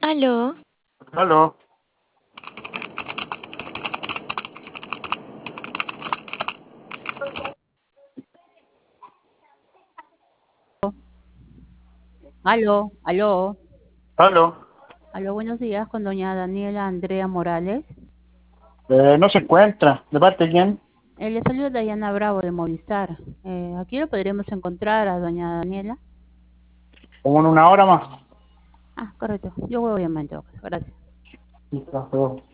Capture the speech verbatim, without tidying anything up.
Aló, Aló, Aló, aló, aló. aló, buenos días con doña Daniela Andrea Morales. Eh, no se encuentra. ¿De parte de quién? Eh, le saluda Dayana Bravo de Movistar. Eh, aquí lo podremos encontrar a doña Daniela. Como en una hora más. Ah, correcto, yo voy a llamar en todo caso. Gracias. Listo, hasta luego.